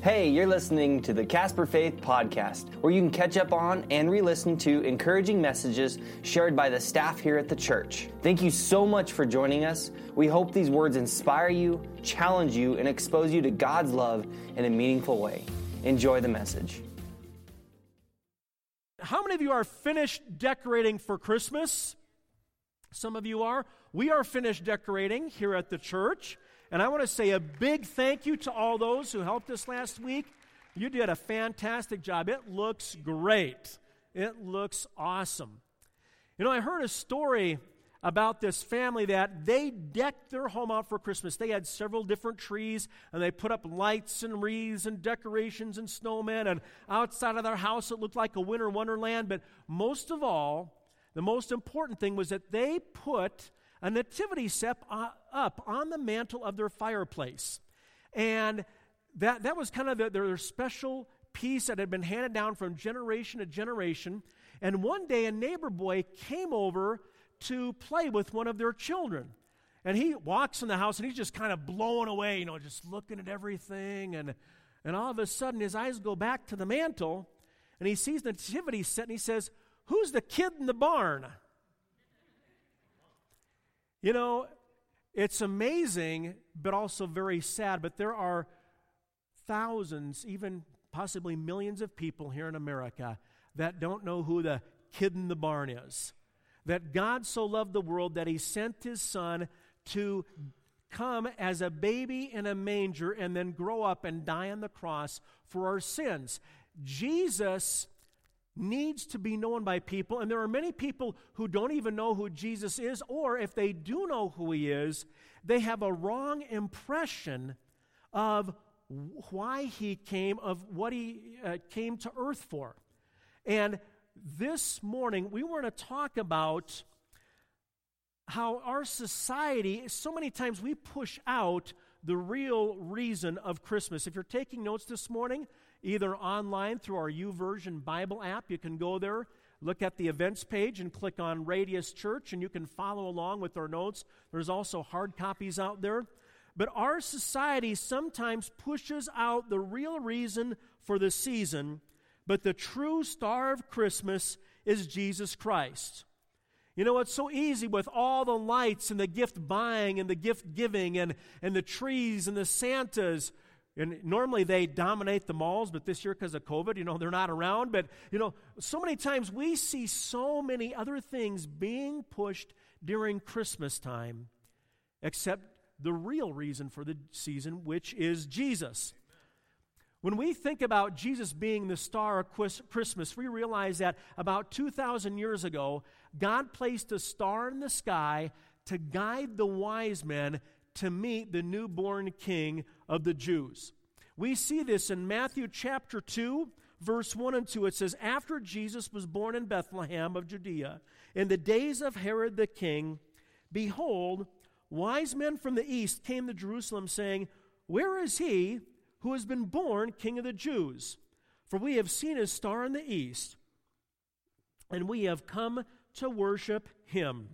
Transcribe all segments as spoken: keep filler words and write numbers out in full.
Hey, you're listening to the Casper Faith Podcast, where you can catch up on and re-listen to encouraging messages shared by the staff here at the church. Thank you so much for joining us. We hope these words inspire you, challenge you, and expose you to God's love in a meaningful way. Enjoy the message. How many of you are finished decorating for Christmas? Some of you are. We are finished decorating here at the church. And I want to say a big thank you to all those who helped us last week. You did a fantastic job. It looks great. It looks awesome. You know, I heard a story about this family that they decked their home out for Christmas. They had several different trees, and they put up lights and wreaths and decorations and snowmen, and outside of their house it looked like a winter wonderland. But most of all, the most important thing was that they put a nativity set up on the mantle of their fireplace. And that, that was kind of the, their special piece that had been handed down from generation to generation. And one day a neighbor boy came over to play with one of their children. And he walks in the house and he's just kind of blown away, you know, just looking at everything. And, and all of a sudden his eyes go back to the mantle and he sees the nativity set and he says, "Who's the kid in the barn?" You know, it's amazing, but also very sad, but there are thousands, even possibly millions of people here in America that don't know who the kid in the barn is. That God so loved the world that he sent his son to come as a baby in a manger and then grow up and die on the cross for our sins. Jesus needs to be known by people, and there are many people who don't even know who Jesus is, or if they do know who he is, they have a wrong impression of why he came, of what he uh, came to earth for. And this morning, we want to talk about how our society, so many times we push out the real reason of Christmas. If you're taking notes this morning, either online through our YouVersion Bible app, you can go there, look at the events page, and click on Radius Church, and you can follow along with our notes. There's also hard copies out there. But our society sometimes pushes out the real reason for the season, but the true star of Christmas is Jesus Christ. You know, it's so easy with all the lights and the gift buying and the gift giving and, and the trees and the Santas. And normally they dominate the malls, but this year because of COVID, you know, they're not around. But, you know, so many times we see so many other things being pushed during Christmas time, except the real reason for the season, which is Jesus. When we think about Jesus being the star of Christmas, we realize that about two thousand years ago, God placed a star in the sky to guide the wise men to meet the newborn king of the Jews. We see this in Matthew chapter two, verse one and two. It says, "After Jesus was born in Bethlehem of Judea, in the days of Herod the king, behold, wise men from the east came to Jerusalem, saying, 'Where is he who has been born King of the Jews? For we have seen his star in the east, and we have come to worship him.'"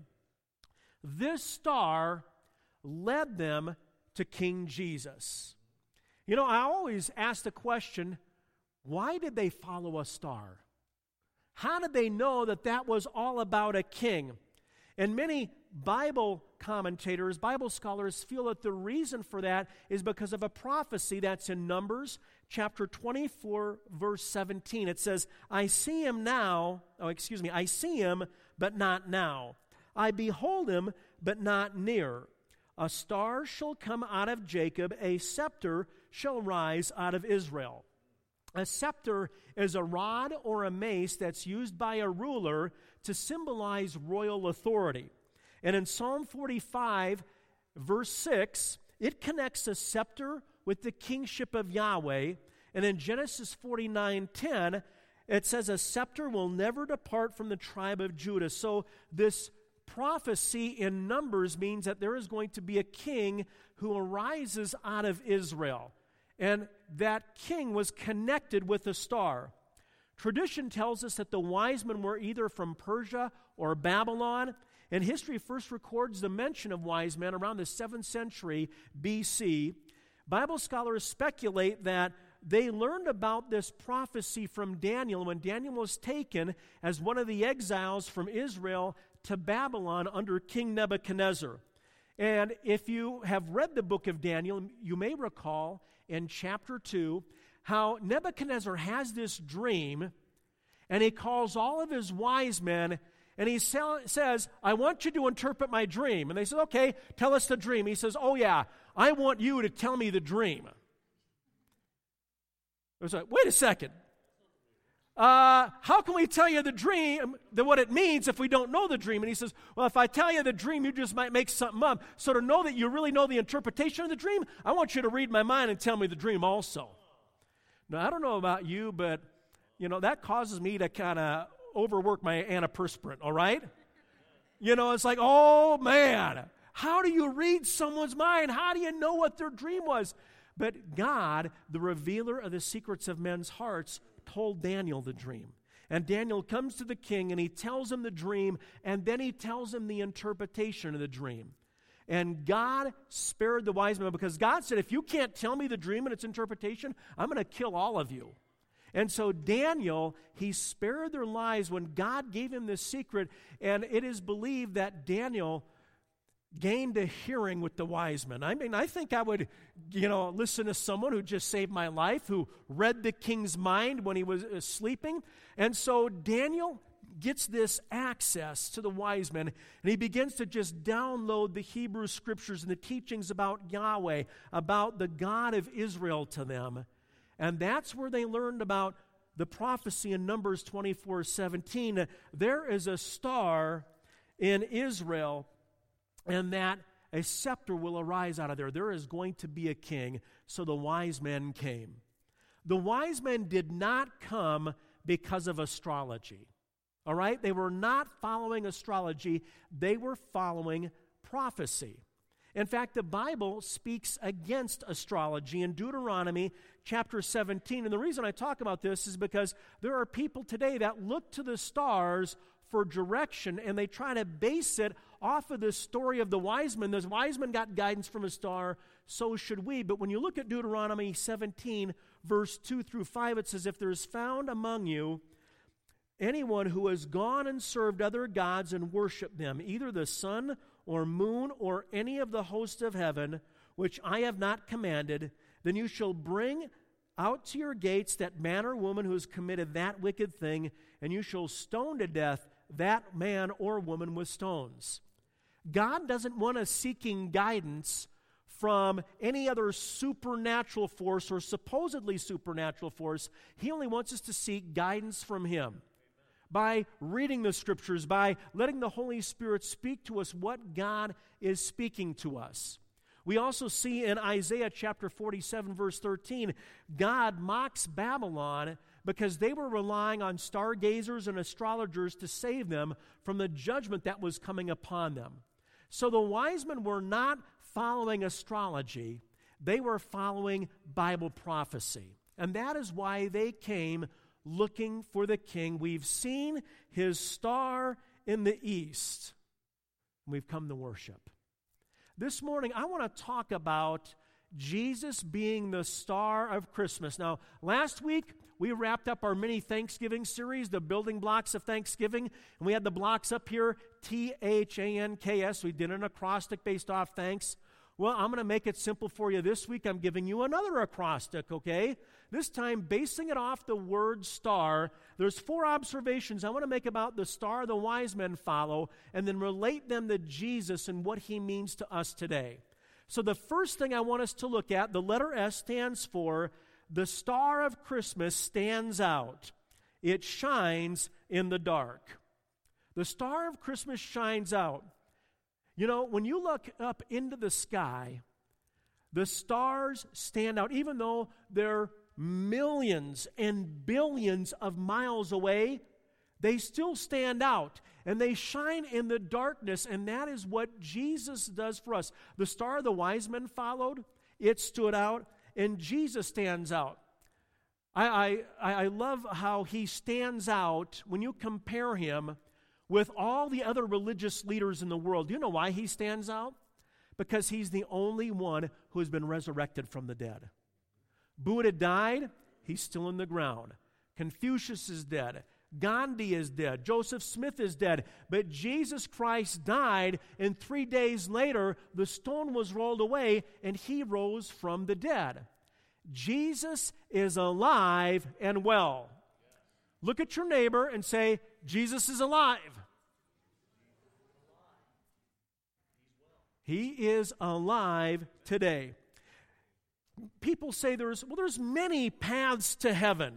This star led them to King Jesus. You know, I always ask the question, why did they follow a star? How did they know that that was all about a king? And many Bible commentators, Bible scholars feel that the reason for that is because of a prophecy that's in Numbers chapter twenty-four, verse seventeen. It says, "I see him now," oh, excuse me, "I see him, but not now. I behold him, but not near. A star shall come out of Jacob, a scepter shall rise out of Israel." A scepter is a rod or a mace that's used by a ruler to symbolize royal authority. And in Psalm forty-five, verse six, it connects a scepter with the kingship of Yahweh. And in Genesis forty-nine ten, it says a scepter will never depart from the tribe of Judah. So this prophecy in Numbers means that there is going to be a king who arises out of Israel. And that king was connected with a star. Tradition tells us that the wise men were either from Persia or Babylon. And history first records the mention of wise men around the seventh century B C. Bible scholars speculate that they learned about this prophecy from Daniel when Daniel was taken as one of the exiles from Israel to Babylon under King Nebuchadnezzar. And if you have read the book of Daniel, you may recall in chapter two how Nebuchadnezzar has this dream, and he calls all of his wise men, and he says, I want you to interpret my dream. And they say, okay, tell us the dream. He says, oh yeah, I want you to tell me the dream. It was like, wait a second. Uh, how can we tell you the dream, the, what it means, if we don't know the dream? And he says, well, if I tell you the dream, you just might make something up. So to know that you really know the interpretation of the dream, I want you to read my mind and tell me the dream also. Now, I don't know about you, but, you know, that causes me to kind of overwork my antiperspirant, all right? You know, it's like, oh, man, how do you read someone's mind? How do you know what their dream was? But God, the revealer of the secrets of men's hearts, told Daniel the dream. And Daniel comes to the king and he tells him the dream, and then he tells him the interpretation of the dream. And God spared the wise men because God said, if you can't tell me the dream and its interpretation, I'm going to kill all of you. And so Daniel, he spared their lives when God gave him this secret, and it is believed that Daniel gained a hearing with the wise men. I mean, I think I would, you know, listen to someone who just saved my life, who read the king's mind when he was uh, sleeping. And so Daniel gets this access to the wise men, and he begins to just download the Hebrew scriptures and the teachings about Yahweh, about the God of Israel to them. And that's where they learned about the prophecy in Numbers twenty-four seventeen. There is a star in Israel, and that a scepter will arise out of there. There is going to be a king. So the wise men came. The wise men did not come because of astrology. All right? They were not following astrology. They were following prophecy. In fact, the Bible speaks against astrology in Deuteronomy chapter seventeen. And the reason I talk about this is because there are people today that look to the stars for direction, and they try to base it off of the story of the wise men. The wise men got guidance from a star, so should we. But when you look at Deuteronomy seventeen, verse two through five, it says, if there is found among you anyone who has gone and served other gods and worshiped them, either the sun or moon or any of the host of heaven, which I have not commanded, then you shall bring out to your gates that man or woman who has committed that wicked thing, and you shall stone to death that man or woman with stones. God doesn't want us seeking guidance from any other supernatural force or supposedly supernatural force. He only wants us to seek guidance from Him. By reading the Scriptures, by letting the Holy Spirit speak to us what God is speaking to us. We also see in Isaiah chapter forty-seven, verse thirteen, God mocks Babylon because they were relying on stargazers and astrologers to save them from the judgment that was coming upon them. So the wise men were not following astrology, they were following Bible prophecy. And that is why they came looking for the king. We've seen his star in the east. We've come to worship. This morning, I want to talk about Jesus being the star of Christmas. Now, last week, we wrapped up our mini Thanksgiving series, the building blocks of Thanksgiving, and we had the blocks up here, T H A N K S. We did an acrostic based off thanks. Well, I'm going to make it simple for you this week. I'm giving you another acrostic, okay? This time, basing it off the word star, there's four observations I want to make about the star the wise men follow, and then relate them to Jesus and what He means to us today. So the first thing I want us to look at, the letter S stands for, the star of Christmas stands out. It shines in the dark. The star of Christmas shines out. You know, when you look up into the sky, the stars stand out, even though they're millions and billions of miles away, they still stand out, and they shine in the darkness, and that is what Jesus does for us. The star the wise men followed, it stood out, and Jesus stands out. I, I, I love how He stands out when you compare Him with all the other religious leaders in the world. Do you know why He stands out? Because He's the only one who has been resurrected from the dead. Buddha died, he's still in the ground. Confucius is dead. Gandhi is dead. Joseph Smith is dead. But Jesus Christ died, and three days later, the stone was rolled away, and he rose from the dead. Jesus is alive and well. Look at your neighbor and say, Jesus is alive. He is alive today. People say there's, well, there's many paths to heaven.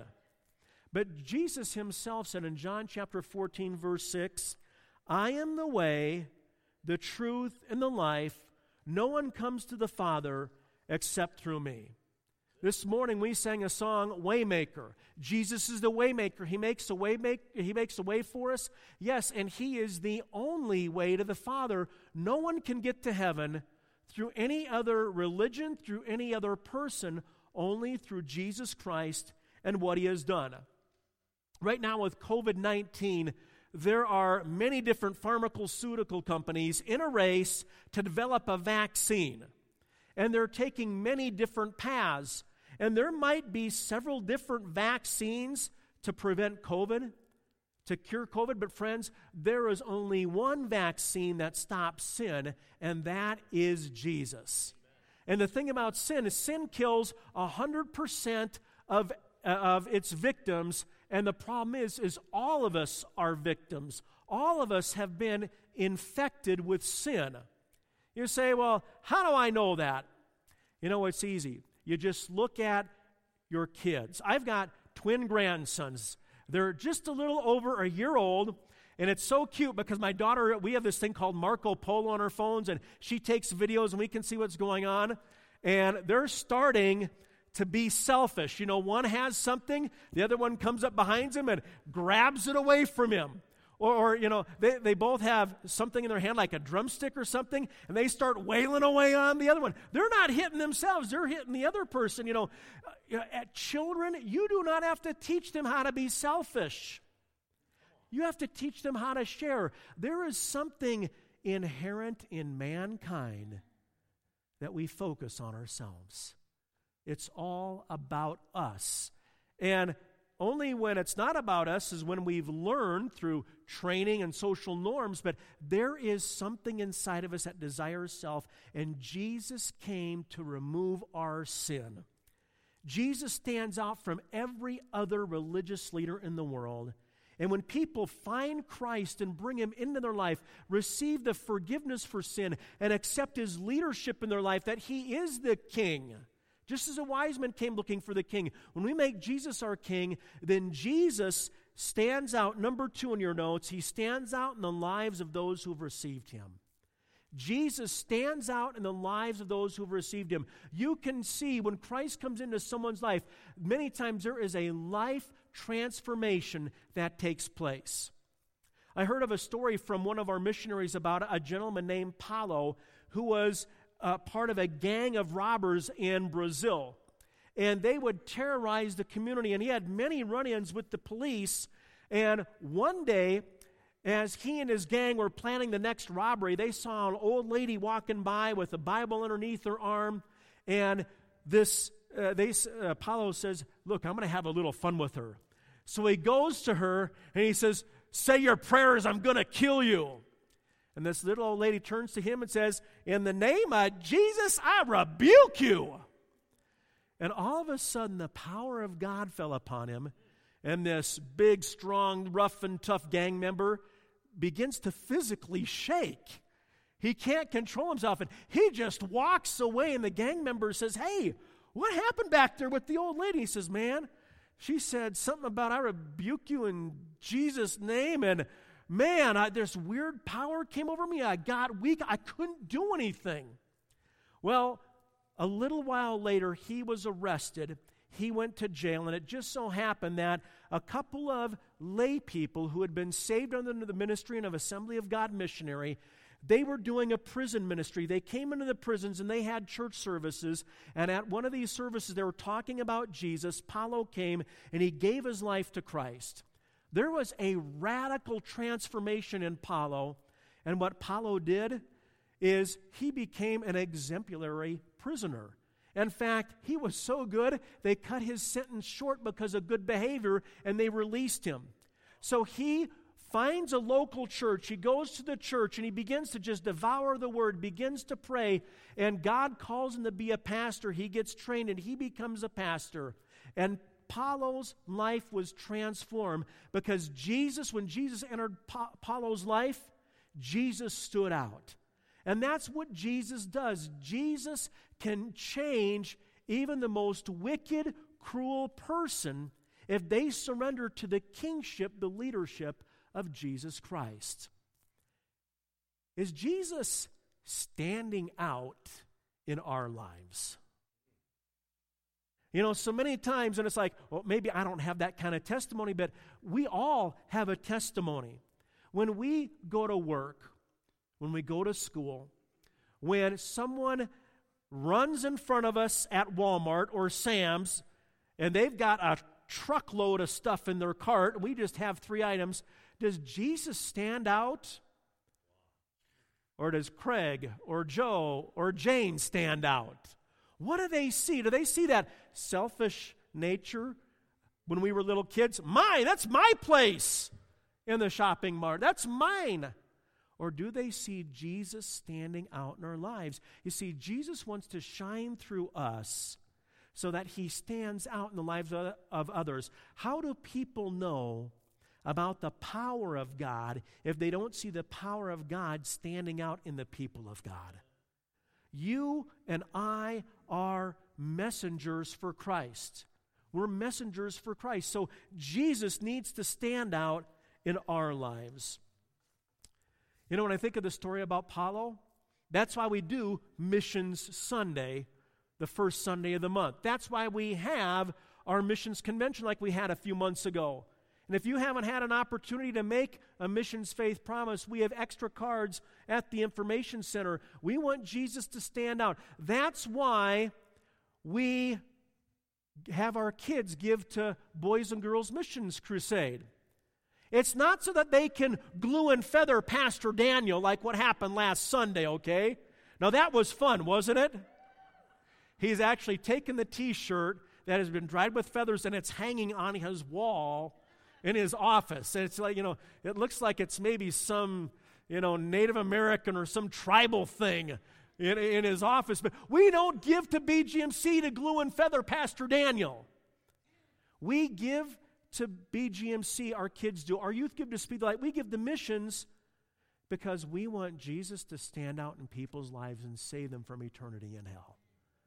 But Jesus himself said in John chapter fourteen, verse six, I am the way, the truth, and the life. No one comes to the Father except through me. This morning we sang a song, Waymaker. Jesus is the Waymaker. He makes a way, make, he makes a way for us. Yes, and he is the only way to the Father. No one can get to heaven through any other religion, through any other person, only through Jesus Christ and what he has done. Right now with covid nineteen, there are many different pharmaceutical companies in a race to develop a vaccine. And they're taking many different paths. And there might be several different vaccines to prevent COVID, to cure COVID. But friends, there is only one vaccine that stops sin, and that is Jesus. And the thing about sin is sin kills one hundred percent of, uh, of its victims. And the problem is, is all of us are victims. All of us have been infected with sin. You say, well, how do I know that? You know, it's easy. You just look at your kids. I've got twin grandsons. They're just a little over a year old, and it's so cute because my daughter, we have this thing called Marco Polo on our phones, and she takes videos, and we can see what's going on. And they're starting to be selfish. You know, one has something, the other one comes up behind him and grabs it away from him. Or, or you know, they, they both have something in their hand like a drumstick or something, and they start wailing away on the other one. They're not hitting themselves, they're hitting the other person. You know, uh, at children, you do not have to teach them how to be selfish. You have to teach them how to share. There is something inherent in mankind that we focus on ourselves. It's all about us. And only when it's not about us is when we've learned through training and social norms, but there is something inside of us that desires self, and Jesus came to remove our sin. Jesus stands out from every other religious leader in the world. And when people find Christ and bring him into their life, receive the forgiveness for sin, and accept his leadership in their life, that he is the king. Just as a wise man came looking for the king. When we make Jesus our king, then Jesus stands out. Number two in your notes, he stands out in the lives of those who have received him. Jesus stands out in the lives of those who have received him. You can see when Christ comes into someone's life, many times there is a life transformation that takes place. I heard of a story from one of our missionaries about a gentleman named Paulo who was Uh, part of a gang of robbers in Brazil. And they would terrorize the community, and he had many run-ins with the police. And one day, as he and his gang were planning the next robbery, they saw an old lady walking by with a Bible underneath her arm. And this, uh, they, uh, Paulo says, look, I'm going to have a little fun with her. So he goes to her, and he says, say your prayers, I'm going to kill you. And this little old lady turns to him and says, in the name of Jesus, I rebuke you. And all of a sudden, the power of God fell upon him, and this big, strong, rough and tough gang member begins to physically shake. He can't control himself, and he just walks away, and the gang member says, hey, what happened back there with the old lady? He says, man, she said something about, I rebuke you in Jesus' name, and man, I, this weird power came over me. I got weak. I couldn't do anything. Well, a little while later, he was arrested. He went to jail, and it just so happened that a couple of lay people who had been saved under the ministry of Assembly of God missionary, they were doing a prison ministry. They came into the prisons, and they had church services, and at one of these services, they were talking about Jesus. Paulo came, and he gave his life to Christ. There was a radical transformation in Paulo, and what Paulo did is he became an exemplary prisoner. In fact, he was so good, they cut his sentence short because of good behavior, and they released him. So he finds a local church. He goes to the church, and he begins to just devour the word, begins to pray, and God calls him to be a pastor. He gets trained, and he becomes a pastor. And Paulo's life was transformed because Jesus, when Jesus entered pa- Paulo's life, Jesus stood out. And that's what Jesus does. Jesus can change even the most wicked, cruel person if they surrender to the kingship, the leadership of Jesus Christ. Is Jesus standing out in our lives? You know, so many times, and it's like, well, maybe I don't have that kind of testimony, but we all have a testimony. When we go to work, when we go to school, when someone runs in front of us at Walmart or Sam's, and they've got a truckload of stuff in their cart, and we just have three items, does Jesus stand out? Or does Craig or Joe or Jane stand out? What do they see? Do they see that selfish nature when we were little kids? Mine, that's my place in the shopping mart. That's mine. Or do they see Jesus standing out in our lives? You see, Jesus wants to shine through us so that he stands out in the lives of, of others. How do people know about the power of God if they don't see the power of God standing out in the people of God? You and I are messengers for Christ. We're messengers for Christ. So Jesus needs to stand out in our lives. You know, when I think of the story about Paulo, that's why we do Missions Sunday, the first Sunday of the month. That's why we have our missions convention like we had a few months ago. And if you haven't had an opportunity to make a Missions Faith Promise, we have extra cards at the information center. We want Jesus to stand out. That's why we have our kids give to Boys and Girls Missions Crusade. It's not so that they can glue and feather Pastor Daniel like what happened last Sunday, okay? Now that was fun, wasn't it? He's actually taken the t-shirt that has been dried with feathers and it's hanging on his wall in his office. And it's like, you know, it looks like it's maybe some, you know, Native American or some tribal thing in, in his office. But we don't give to B G M C to glue and feather Pastor Daniel. We give to B G M C, our kids do. Our youth give to Speed the Light. We give the missions because we want Jesus to stand out in people's lives and save them from eternity in hell.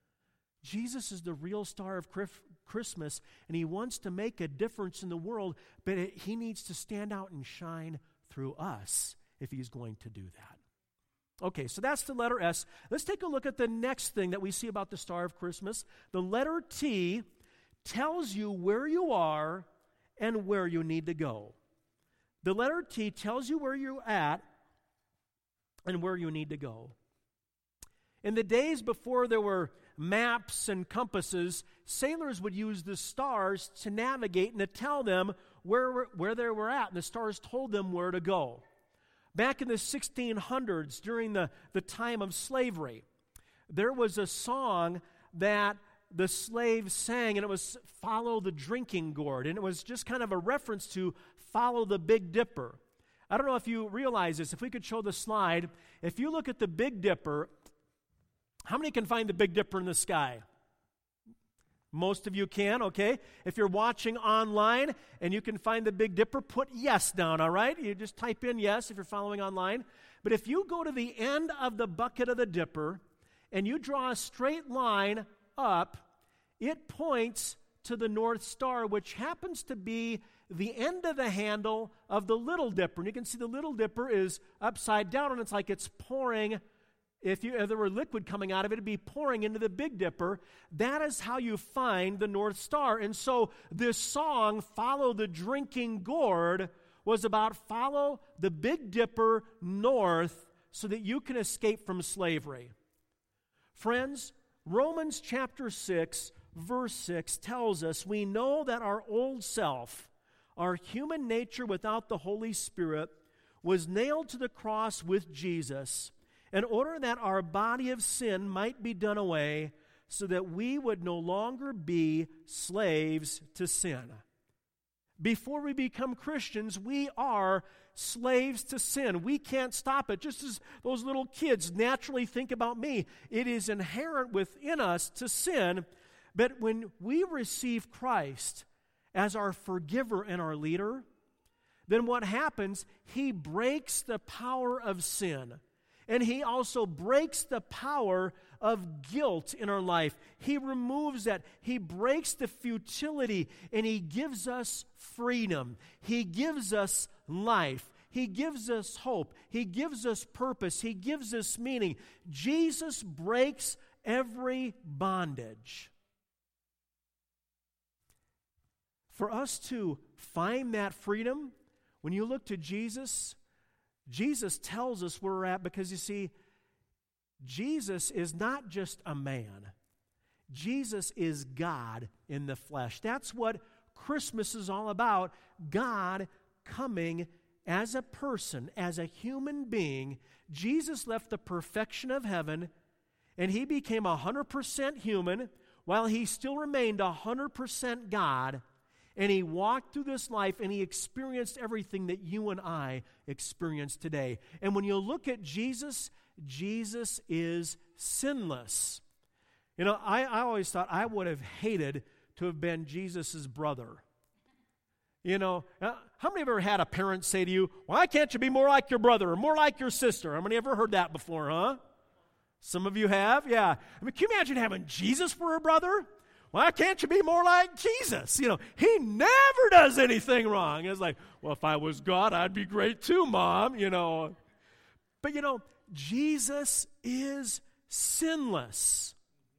Jesus is the real star of Christmas, and he wants to make a difference in the world, but it, he needs to stand out and shine through us if he's going to do that. Okay, so that's the letter S. Let's take a look at the next thing that we see about the star of Christmas. The letter T tells you where you are and where you need to go. The letter T tells you where you're at and where you need to go. In the days before there were maps and compasses, sailors would use the stars to navigate and to tell them where, where they were at, and the stars told them where to go. Back in the sixteen hundreds, during the, the time of slavery, there was a song that the slaves sang, and it was Follow the Drinking Gourd, and it was just kind of a reference to follow the Big Dipper. I don't know if you realize this. If we could show the slide, if you look at the Big Dipper, how many can find the Big Dipper in the sky? Most of you can, okay? If you're watching online and you can find the Big Dipper, put yes down, all right? You just type in yes if you're following online. But if you go to the end of the bucket of the dipper and you draw a straight line up, it points to the North Star, which happens to be the end of the handle of the Little Dipper. And you can see the Little Dipper is upside down, and it's like it's pouring. If, you, if there were liquid coming out of it, it'd be pouring into the Big Dipper. That is how you find the North Star. And so this song, Follow the Drinking Gourd, was about follow the Big Dipper north so that you can escape from slavery. Friends, Romans chapter six, verse six tells us, we know that our old self, our human nature without the Holy Spirit, was nailed to the cross with Jesus in order that our body of sin might be done away, so that we would no longer be slaves to sin. Before we become Christians, we are slaves to sin. We can't stop it. Just as those little kids naturally think about me, it is inherent within us to sin. But when we receive Christ as our forgiver and our leader, then what happens? He breaks the power of sin. And He also breaks the power of guilt in our life. He removes that. He breaks the futility, and He gives us freedom. He gives us life. He gives us hope. He gives us purpose. He gives us meaning. Jesus breaks every bondage. For us to find that freedom, when you look to Jesus, Jesus tells us where we're at, because you see, Jesus is not just a man. Jesus is God in the flesh. That's what Christmas is all about. God coming as a person, as a human being. Jesus left the perfection of heaven, and He became one hundred percent human while He still remained one hundred percent God. And He walked through this life, and He experienced everything that you and I experience today. And when you look at Jesus, Jesus is sinless. You know, I, I always thought I would have hated to have been Jesus' brother. You know, how many of you ever had a parent say to you, why can't you be more like your brother or more like your sister? How many ever heard that before, huh? Some of you have, yeah. I mean, can you imagine having Jesus for a brother? Why can't you be more like Jesus? You know, He never does anything wrong. It's like, well, if I was God, I'd be great too, Mom, you know. But, you know, Jesus is sinless.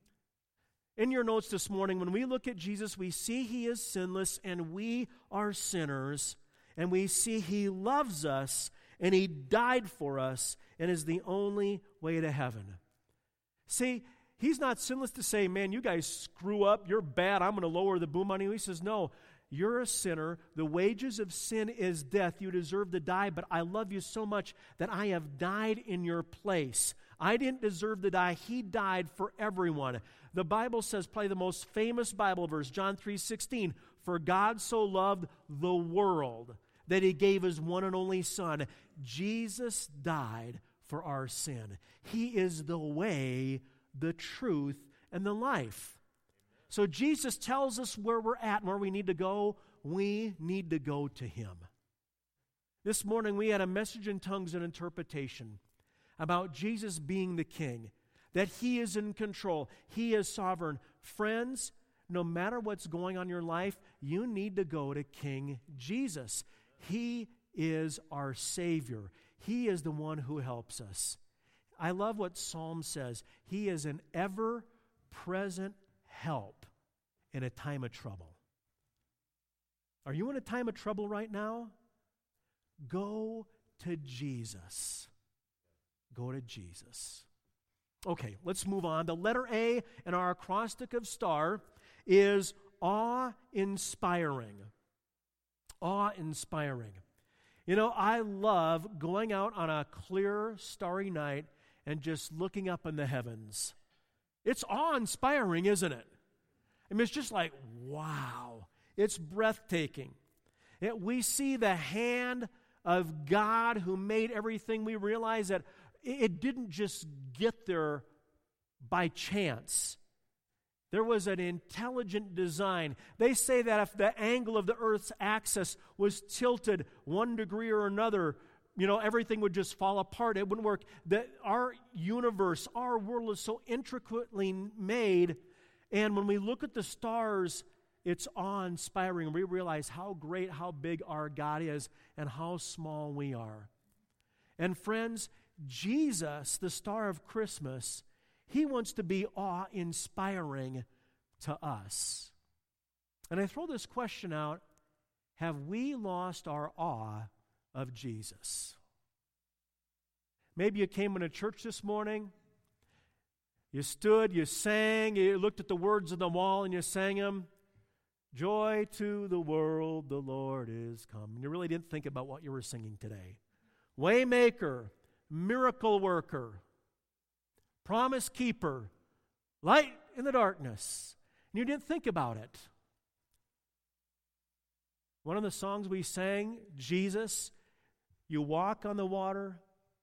In your notes this morning, when we look at Jesus, we see He is sinless and we are sinners. And we see He loves us and He died for us and is the only way to heaven. See, He's not sinless to say, man, you guys screw up, you're bad, I'm going to lower the boom on you. He says, no, you're a sinner. The wages of sin is death. You deserve to die, but I love you so much that I have died in your place. I didn't deserve to die. He died for everyone. The Bible says, probably the most famous Bible verse, John three sixteen, for God so loved the world that He gave His one and only Son. Jesus died for our sin. He is the way, the truth, and the life. So Jesus tells us where we're at and where we need to go. We need to go to Him. This morning we had a message in tongues and interpretation about Jesus being the King, that He is in control, He is sovereign. Friends, no matter what's going on in your life, you need to go to King Jesus. He is our Savior. He is the one who helps us. I love what Psalm says. He is an ever-present help in a time of trouble. Are you in a time of trouble right now? Go to Jesus. Go to Jesus. Okay, let's move on. The letter A in our acrostic of STAR is awe-inspiring. Awe-inspiring. You know, I love going out on a clear, starry night and just looking up in the heavens. It's awe-inspiring, isn't it? I mean, it's just like, wow. It's breathtaking. It, we see the hand of God who made everything. We realize that it, it didn't just get there by chance. There was an intelligent design. They say that if the angle of the Earth's axis was tilted one degree or another, you know, everything would just fall apart. It wouldn't work. That our universe, our world is so intricately made, and when we look at the stars, it's awe-inspiring. We realize how great, how big our God is, and how small we are. And friends, Jesus, the star of Christmas, He wants to be awe-inspiring to us. And I throw this question out, have we lost our awe of Jesus? Maybe you came into church this morning, you stood, you sang, you looked at the words on the wall and you sang them. Joy to the world, the Lord is come. And you really didn't think about what you were singing today. Waymaker, miracle worker, promise keeper, light in the darkness. And you didn't think about it. One of the songs we sang, Jesus, you walk on the water,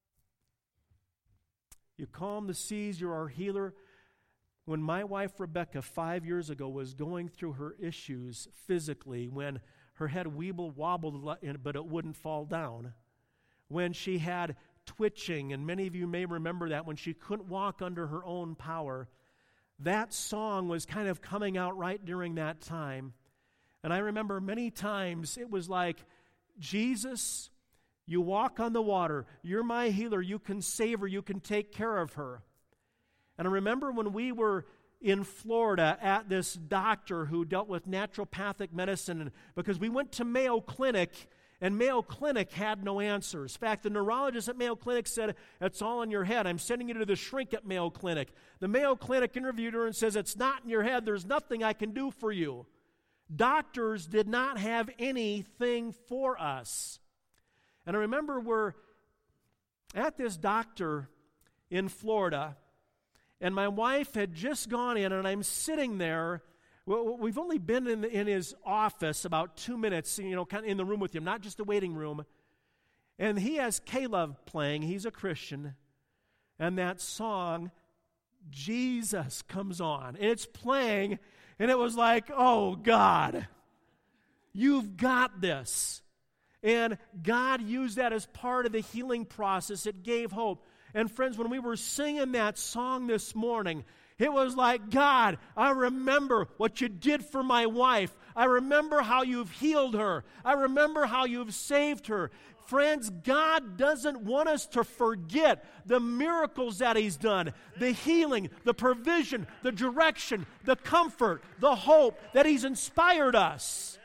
you calm the seas, you're our healer. When my wife Rebecca five years ago was going through her issues physically, when her head weeble wobbled but it wouldn't fall down, when she had twitching, and many of you may remember that, when she couldn't walk under her own power, that song was kind of coming out right during that time. And I remember many times it was like, Jesus, you walk on the water. You're my healer. You can save her. You can take care of her. And I remember when we were in Florida at this doctor who dealt with naturopathic medicine, and because we went to Mayo Clinic, and Mayo Clinic had no answers. In fact, the neurologist at Mayo Clinic said, it's all in your head. I'm sending you to the shrink at Mayo Clinic. The Mayo Clinic interviewed her and says, it's not in your head. There's nothing I can do for you. Doctors did not have anything for us. And I remember we're at this doctor in Florida, and my wife had just gone in, and I'm sitting there. Well, we've only been in, the, in his office about two minutes, you know, kind of in the room with him, not just a waiting room. And he has K-Love playing. He's a Christian. And that song, Jesus, comes on. And it's playing, and it was like, oh, God, you've got this. And God used that as part of the healing process. It gave hope. And friends, when we were singing that song this morning, it was like, God, I remember what you did for my wife. I remember how you've healed her. I remember how you've saved her. Friends, God doesn't want us to forget the miracles that He's done, the healing, the provision, the direction, the comfort, the hope that He's inspired us.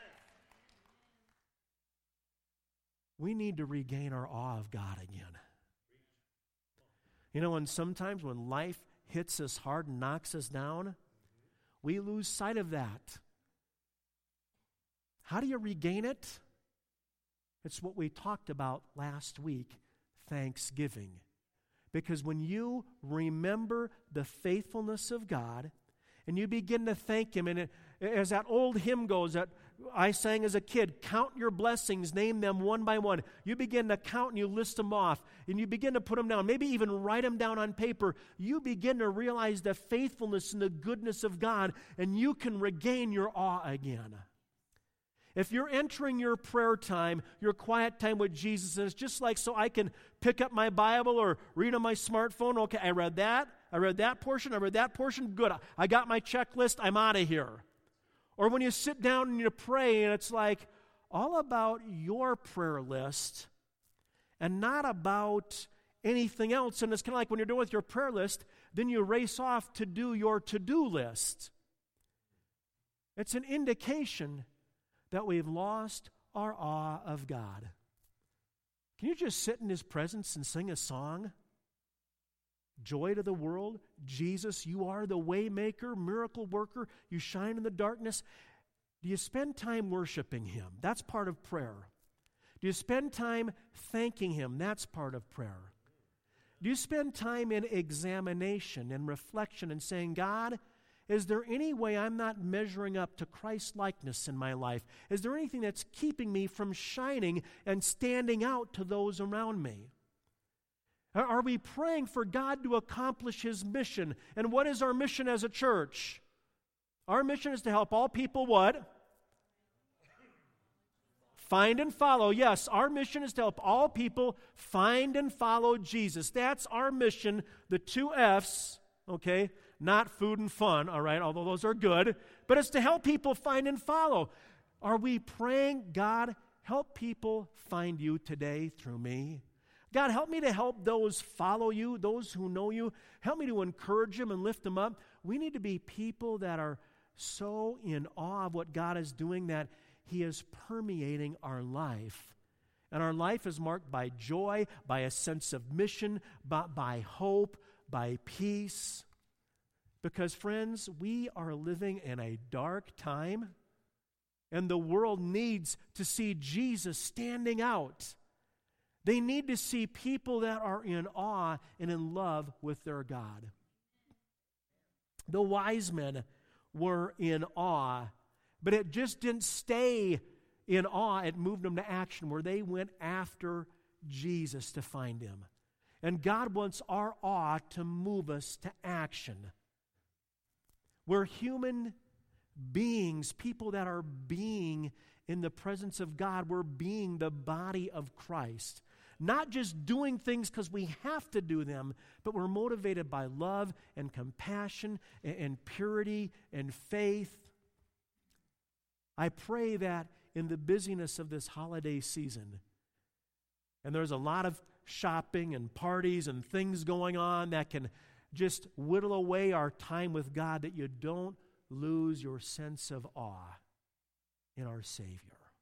We need to regain our awe of God again. You know, and sometimes when life hits us hard and knocks us down, we lose sight of that. How do you regain it? It's what we talked about last week, thanksgiving. Because when you remember the faithfulness of God and you begin to thank Him, and it, as that old hymn goes that I sang as a kid, count your blessings, name them one by one. You begin to count and you list them off, and you begin to put them down, maybe even write them down on paper. You begin to realize the faithfulness and the goodness of God, and you can regain your awe again. If you're entering your prayer time, your quiet time with Jesus, and it's just like, so I can pick up my Bible or read on my smartphone, okay, I read that, I read that portion, I read that portion, good, I got my checklist, I'm out of here. Or when you sit down and you pray, and it's like all about your prayer list and not about anything else. And it's kind of like when you're done with your prayer list, then you race off to do your to-do list. It's an indication that we've lost our awe of God. Can you just sit in His presence and sing a song? Joy to the world, Jesus, you are the way maker, miracle worker, you shine in the darkness. Do you spend time worshiping Him? That's part of prayer. Do you spend time thanking Him? That's part of prayer. Do you spend time in examination and reflection and saying, God, is there any way I'm not measuring up to Christ's likeness in my life? Is there anything that's keeping me from shining and standing out to those around me? Are we praying for God to accomplish His mission? And what is our mission as a church? Our mission is to help all people what? Find and follow. Yes, our mission is to help all people find and follow Jesus. That's our mission, the two F's, okay? Not food and fun, all right, although those are good. But it's to help people find and follow. Are we praying, God, help people find you today through me? God, help me to help those follow you, those who know you. Help me to encourage them and lift them up. We need to be people that are so in awe of what God is doing that He is permeating our life. And our life is marked by joy, by a sense of mission, by, by hope, by peace. Because, friends, we are living in a dark time, and the world needs to see Jesus standing out. They need to see people that are in awe and in love with their God. The wise men were in awe, but it just didn't stay in awe. It moved them to action where they went after Jesus to find him. And God wants our awe to move us to action. We're human beings, people that are being in the presence of God. We're being the body of Christ. Not just doing things because we have to do them, but we're motivated by love and compassion and, and purity and faith. I pray that in the busyness of this holiday season, and there's a lot of shopping and parties and things going on that can just whittle away our time with God, that you don't lose your sense of awe in our Savior.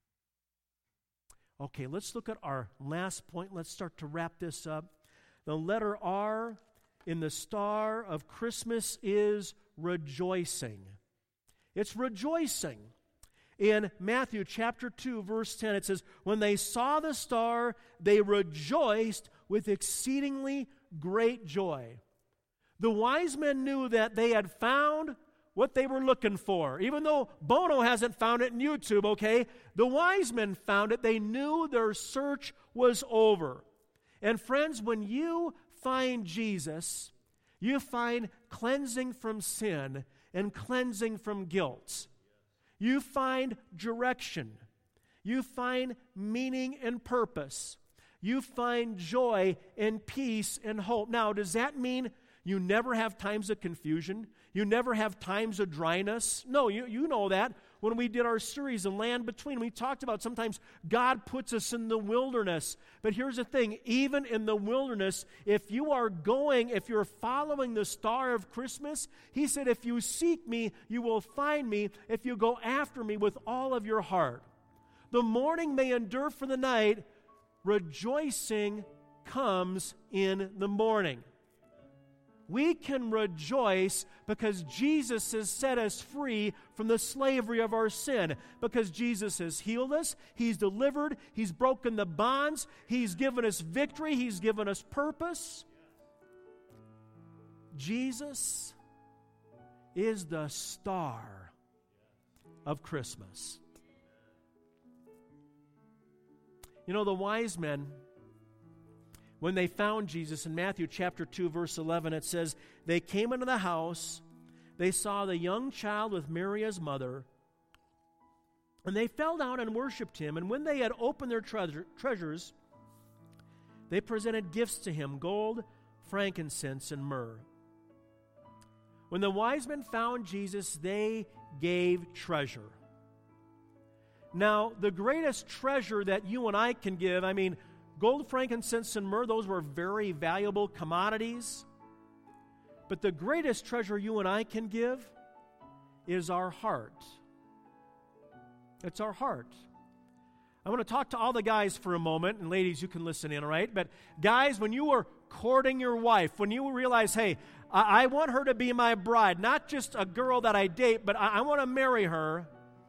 Okay, let's look at our last point. Let's start to wrap this up. The letter R in the star of Christmas is rejoicing. It's rejoicing. In Matthew chapter two, verse ten, it says, when they saw the star, they rejoiced with exceedingly great joy. The wise men knew that they had found what they were looking for. Even though Bono hasn't found it in YouTube, okay? The wise men found it. They knew their search was over. And friends, when you find Jesus, you find cleansing from sin and cleansing from guilt. You find direction. You find meaning and purpose. You find joy and peace and hope. Now, does that mean you never have times of confusion? You never have times of dryness? No, you, you know that. When we did our series, The Land Between, we talked about sometimes God puts us in the wilderness. But here's the thing, even in the wilderness, if you are going, if you're following the star of Christmas, he said, if you seek me, you will find me if you go after me with all of your heart. The morning may endure for the night, rejoicing comes in the morning. We can rejoice because Jesus has set us free from the slavery of our sin. Because Jesus has healed us, He's delivered, He's broken the bonds, He's given us victory, He's given us purpose. Jesus is the star of Christmas. You know, the wise men, when they found Jesus in Matthew chapter two, verse eleven, it says, they came into the house, they saw the young child with Mary his mother, and they fell down and worshipped him. And when they had opened their treasure, treasures, they presented gifts to him, gold, frankincense, and myrrh. When the wise men found Jesus, they gave treasure. Now, the greatest treasure that you and I can give, I mean, gold, frankincense, and myrrh, those were very valuable commodities. But the greatest treasure you and I can give is our heart. It's our heart. I want to talk to all the guys for a moment, and ladies, you can listen in, all right? But guys, when you were courting your wife, when you realize, hey, I, I want her to be my bride, not just a girl that I date, but I, I want to marry her,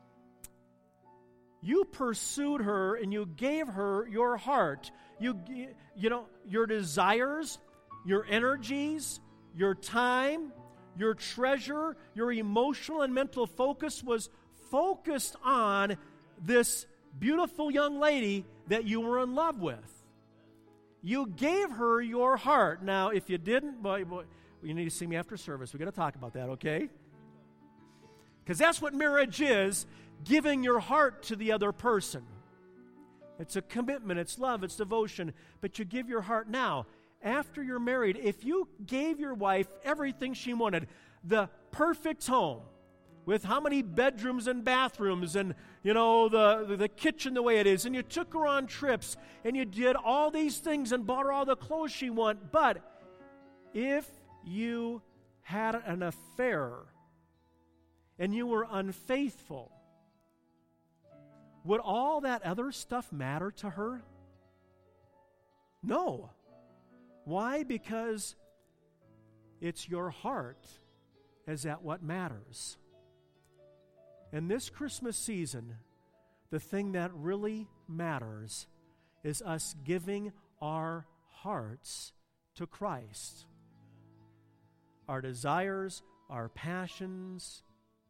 you pursued her and you gave her your heart. You, you know, your desires, your energies, your time, your treasure, your emotional and mental focus was focused on this beautiful young lady that you were in love with. You gave her your heart. Now, if you didn't, boy, boy, you need to see me after service. We're going to talk about that, okay? Because that's what marriage is. Giving your heart to the other person. It's a commitment, it's love, it's devotion, but you give your heart now. After you're married, if you gave your wife everything she wanted, the perfect home, with how many bedrooms and bathrooms and, you know, the, the kitchen the way it is, and you took her on trips, and you did all these things and bought her all the clothes she wanted, but if you had an affair and you were unfaithful, would all that other stuff matter to her? No. Why? Because it's your heart. Is that what matters? In this Christmas season, the thing that really matters is us giving our hearts to Christ. Our desires, our passions,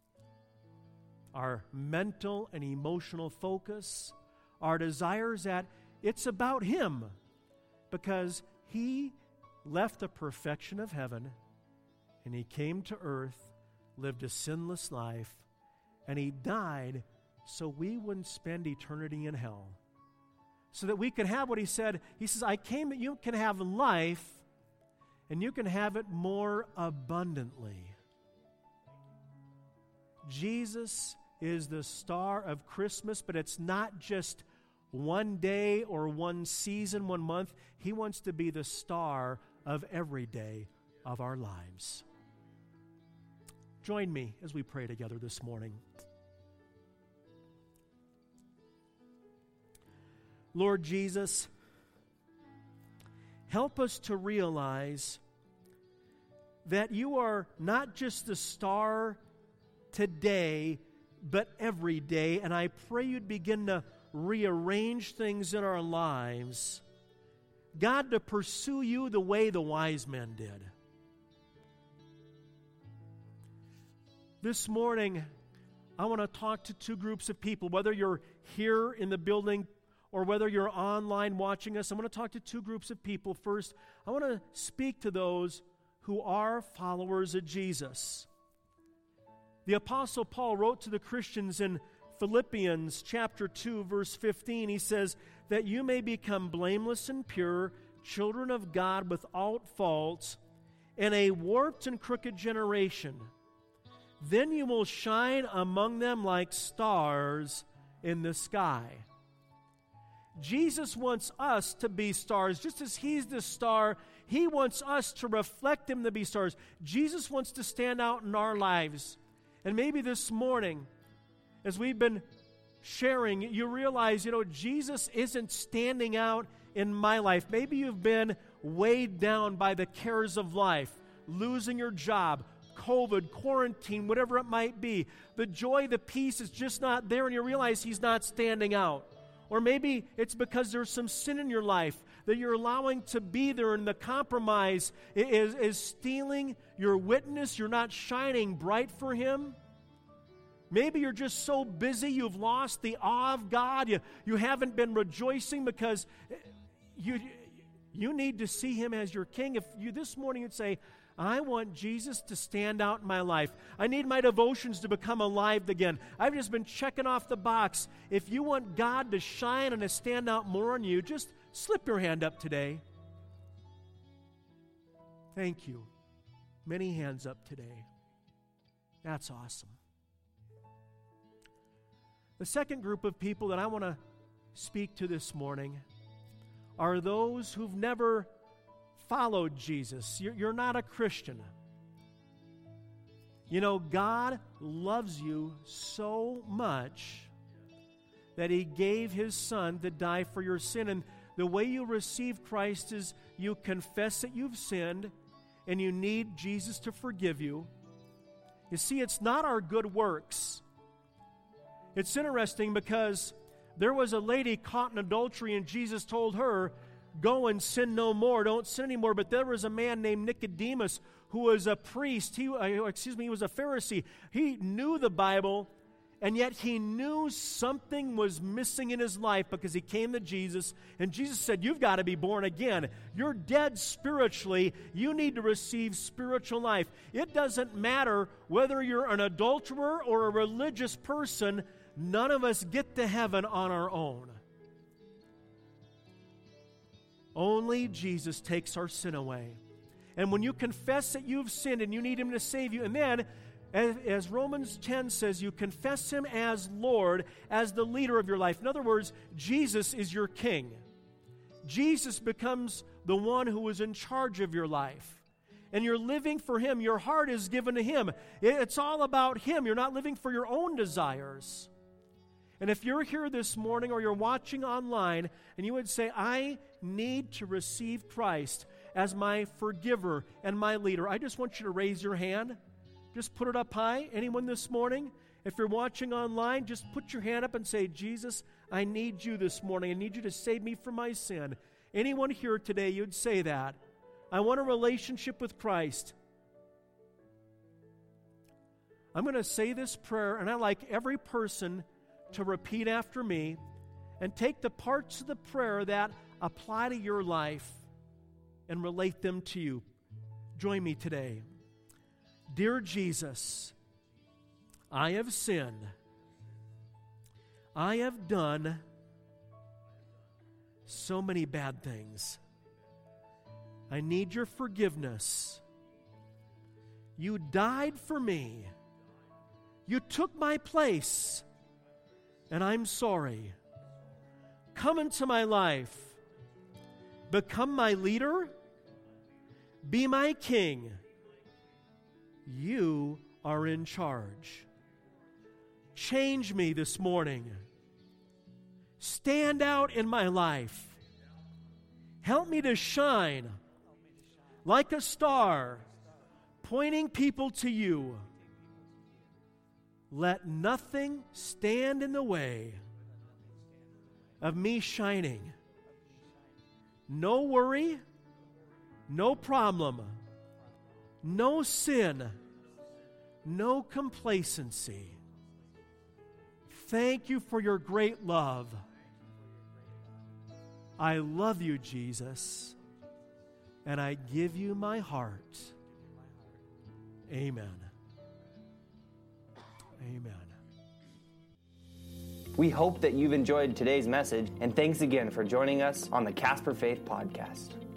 our mental and emotional focus, our desires, that it's about Him, because He left the perfection of heaven and He came to earth, lived a sinless life, and He died so we wouldn't spend eternity in hell. So that we could have what He said. He says, I came that you can have life and you can have it more abundantly. Jesus is the star of Christmas, but it's not just one day or one season, one month. He wants to be the star of every day of our lives. Join me as we pray together this morning. Lord Jesus, help us to realize that You are not just the star today, but every day. And I pray You'd begin to rearrange things in our lives, God, to pursue You the way the wise men did. This morning, I want to talk to two groups of people, whether you're here in the building or whether you're online watching us. I want to talk to two groups of people. First, I want to speak to those who are followers of Jesus. The Apostle Paul wrote to the Christians in Philippians chapter two, verse fifteen. He says, that you may become blameless and pure, children of God without fault, in a warped and crooked generation. Then you will shine among them like stars in the sky. Jesus wants us to be stars. Just as He's the star, He wants us to reflect Him to be stars. Jesus wants to stand out in our lives. And maybe this morning, as we've been sharing, you realize, you know, Jesus isn't standing out in my life. Maybe you've been weighed down by the cares of life, losing your job, COVID, quarantine, whatever it might be. The joy, the peace is just not there, and you realize He's not standing out. Or maybe it's because there's some sin in your life that you're allowing to be there, and the compromise is, is stealing your witness. You're not shining bright for Him. Maybe you're just so busy you've lost the awe of God. You, you haven't been rejoicing because you, you need to see Him as your King. If you this morning would say, I want Jesus to stand out in my life. I need my devotions to become alive again. I've just been checking off the box. If you want God to shine and to stand out more on you, just slip your hand up today. Thank you. Many hands up today. That's awesome. The second group of people that I want to speak to this morning are those who've never followed Jesus. You're, you're not a Christian. You know, God loves you so much that He gave His Son to die for your sin. And the way you receive Christ is you confess that you've sinned and you need Jesus to forgive you. You see, it's not our good works. It's interesting because there was a lady caught in adultery, and Jesus told her, go and sin no more, don't sin anymore. But there was a man named Nicodemus who was a priest. He, uh, excuse me, he was a Pharisee. He knew the Bible, and yet he knew something was missing in his life because he came to Jesus, and Jesus said, you've got to be born again. You're dead spiritually. You need to receive spiritual life. It doesn't matter whether you're an adulterer or a religious person. None of us get to heaven on our own. Only Jesus takes our sin away. And when you confess that you've sinned and you need Him to save you, and then, as, as Romans ten says, you confess Him as Lord, as the leader of your life. In other words, Jesus is your King. Jesus becomes the one who is in charge of your life. And you're living for Him. Your heart is given to Him. It's all about Him. You're not living for your own desires. And if you're here this morning or you're watching online and you would say, I need to receive Christ as my forgiver and my leader, I just want you to raise your hand. Just put it up high. Anyone this morning? If you're watching online, just put your hand up and say, Jesus, I need you this morning. I need you to save me from my sin. Anyone here today, you'd say that. I want a relationship with Christ. I'm going to say this prayer, and I'd like every person to repeat after me and take the parts of the prayer that apply to your life and relate them to you. Join me today. Dear Jesus, I have sinned. I have done so many bad things. I need your forgiveness. You died for me. You took my place, and I'm sorry. Come into my life. Become my leader. Be my king. You are in charge. Change me this morning. Stand out in my life. Help me to shine like a star, pointing people to you. Let nothing stand in the way of me shining. No worry, no problem, no sin, no complacency. Thank you for your great love. I love you, Jesus, and I give you my heart. Amen. Amen. We hope that you've enjoyed today's message, and thanks again for joining us on the Casper Faith Podcast.